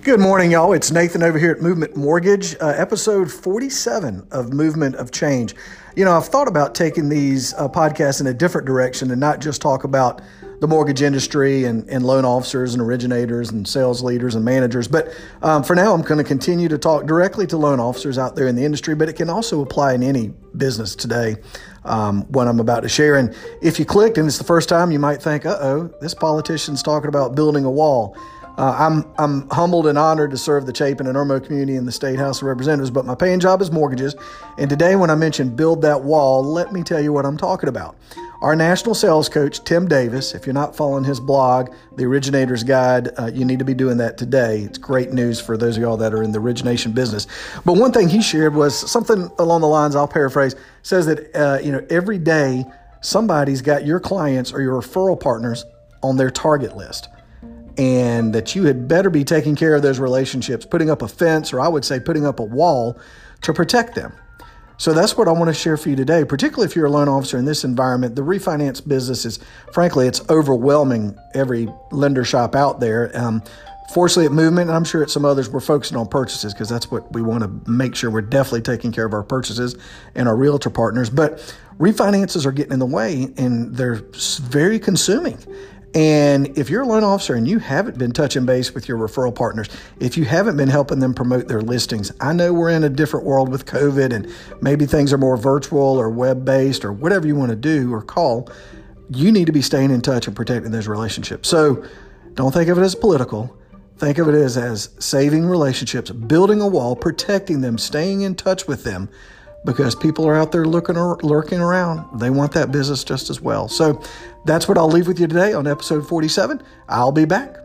Good morning, y'all. It's Nathan over here at Movement Mortgage, episode 47 of Movement of Change. You know, I've thought about taking these podcasts in a different direction and not just talk about the mortgage industry and loan officers and originators and sales leaders and managers. But for now, I'm going to continue to talk directly to loan officers out there in the industry, but it can also apply in any business today, what I'm about to share. And if you clicked and it's the first time, you might think, this politician's talking about building a wall. I'm humbled and honored to serve the Chapin and Irmo community in the State House of Representatives, but my paying job is mortgages. And today, when I mention build that wall, let me tell you what I'm talking about. Our national sales coach, Tim Davis, if you're not following his blog, The Originator's Guide, you need to be doing that today. It's great news for those of y'all that are in the origination business. But one thing he shared was something along the lines, I'll paraphrase, says that, every day somebody's got your clients or your referral partners on their target list. And that you had better be taking care of those relationships, putting up a fence, or I would say putting up a wall to protect them. So that's what I want to share for you today, particularly if you're a loan officer in this environment. The refinance business is, frankly, it's overwhelming every lender shop out there. Fortunately, at Movement, and I'm sure at some others, we're focusing on purchases because that's what we want to make sure we're definitely taking care of our purchases and our realtor partners. But refinances are getting in the way, and they're very consuming. And if you're a loan officer and you haven't been touching base with your referral partners, if you haven't been helping them promote their listings, I know we're in a different world with COVID and maybe things are more virtual or web-based or whatever you want to do or call. You need to be staying in touch and protecting those relationships. So don't think of it as political. Think of it as saving relationships, building a wall, protecting them, staying in touch with them. Because people are out there lurking around. They want that business just as well. So that's what I'll leave with you today on episode 47. I'll be back.